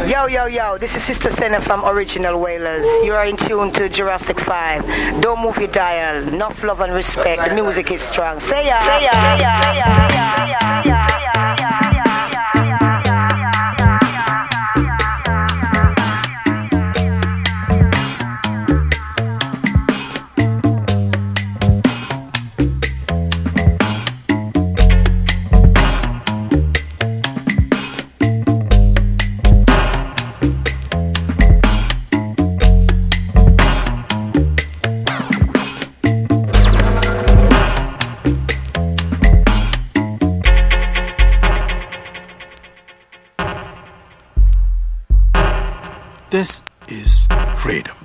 Yo, yo, yo, this is Sister Senna from Original Wailers. You are in tune to Jurassic 5. Don't move your dial. Enough love and respect. The music is strong. Say ya. Say ya. Say ya. Say ya. Say ya. Say ya. This is freedom.